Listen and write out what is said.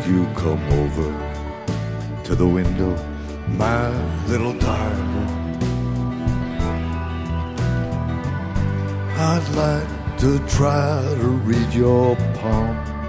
you come over to the window, my little darling? I'd like to try to read your palm.